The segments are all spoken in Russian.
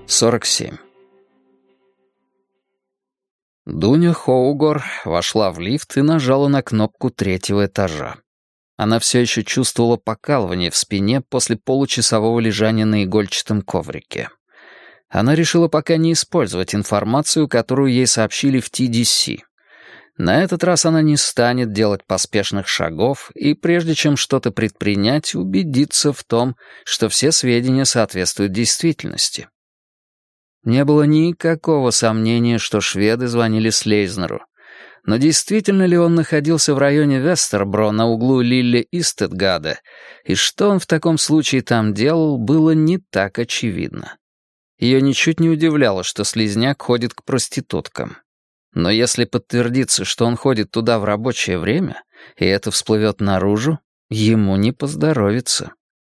47. Дуня Хоугор вошла в лифт и нажала на кнопку 3-го этажа. Она все еще чувствовала покалывание в спине после получасового лежания на игольчатом коврике. Она решила пока не использовать информацию, которую ей сообщили в TDC. На этот раз она не станет делать поспешных шагов и, прежде чем что-то предпринять, убедиться в том, что все сведения соответствуют действительности. Не было никакого сомнения, что шведы звонили Слейзнеру. Но действительно ли он находился в районе Вестербро на углу Лилле и Стедгада, и что он в таком случае там делал, было не так очевидно. Ее ничуть не удивляло, что слизняк ходит к проституткам. Но если подтвердится, что он ходит туда в рабочее время, и это всплывет наружу, ему не поздоровится.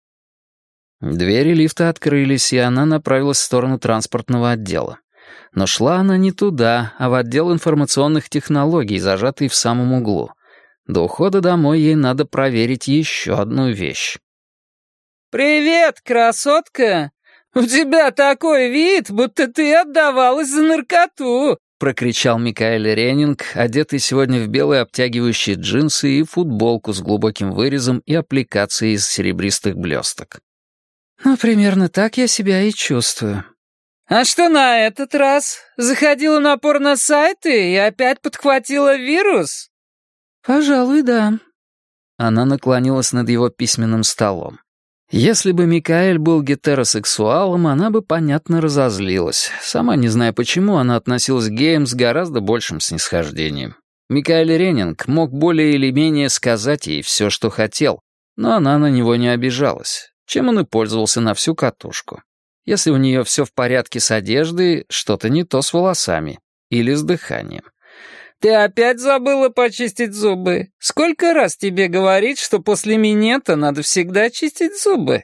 Двери лифта открылись, и она направилась в сторону транспортного отдела. Но шла она не туда, а в отдел информационных технологий, зажатый в самом углу. До ухода домой ей надо проверить еще одну вещь. «Привет, красотка! У тебя такой вид, будто ты отдавалась за наркоту!» — прокричал Микаэль Ренинг, одетый сегодня в белые обтягивающие джинсы и футболку с глубоким вырезом и аппликацией из серебристых блесток. «Ну, примерно так я себя и чувствую». «А что на этот раз? Заходила на порносайты и опять подхватила вирус?» «Пожалуй, да». Она наклонилась над его письменным столом. Если бы Микаэль был гетеросексуалом, она бы, понятно, разозлилась. Сама не зная почему, она относилась к геям с гораздо большим снисхождением. Микаэль Ренинг мог более или менее сказать ей все, что хотел, но она на него не обижалась, чем он и пользовался на всю катушку. Если у нее все в порядке с одеждой, что-то не то с волосами или с дыханием. «Ты опять забыла почистить зубы? Сколько раз тебе говорить, что после минета надо всегда чистить зубы?»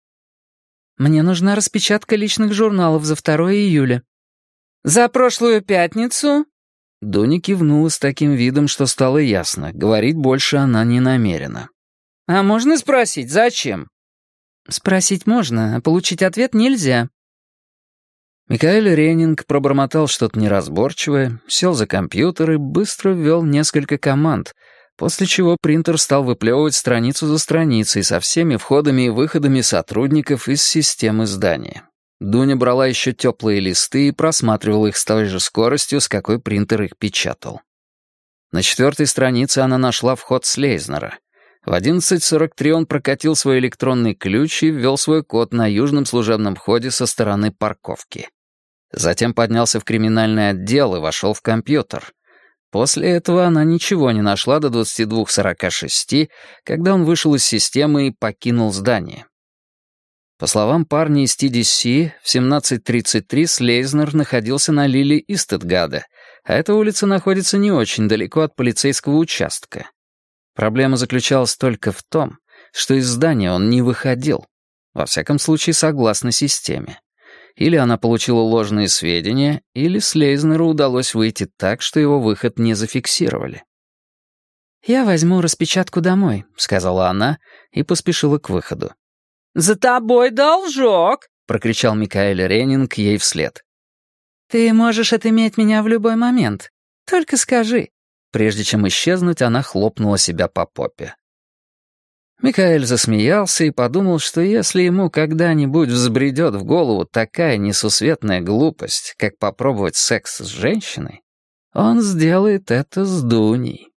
«Мне нужна распечатка личных журналов за 2 июля». «За прошлую пятницу?» Дуня кивнула с таким видом, что стало ясно. Говорить больше она не намерена. «А можно спросить, зачем?» «Спросить можно, а получить ответ нельзя». Микаэль Ренинг пробормотал что-то неразборчивое, сел за компьютер и быстро ввел несколько команд, после чего принтер стал выплевывать страницу за страницей со всеми входами и выходами сотрудников из системы здания. Дуня брала еще теплые листы и просматривала их с той же скоростью, с какой принтер их печатал. На 4-й странице она нашла вход Слейзнера. В 11:43 он прокатил свой электронный ключ и ввел свой код на южном служебном входе со стороны парковки. Затем поднялся в криминальный отдел и вошел в компьютер. После этого она ничего не нашла до 22:46, когда он вышел из системы и покинул здание. По словам парня из TDC, в 17:33 Слейзнер находился на Лилле и Стедгаде, а эта улица находится не очень далеко от полицейского участка. Проблема заключалась только в том, что из здания он не выходил, во всяком случае согласно системе. Или она получила ложные сведения, или Слейзнеру удалось выйти так, что его выход не зафиксировали. «Я возьму распечатку домой», — сказала она и поспешила к выходу. «За тобой должок!» — прокричал Микаэль Ренинг ей вслед. «Ты можешь отыметь меня в любой момент. Только скажи». Прежде чем исчезнуть, она хлопнула себя по попе. Микаэль засмеялся и подумал, что если ему когда-нибудь взбредет в голову такая несусветная глупость, как попробовать секс с женщиной, он сделает это с Дуней.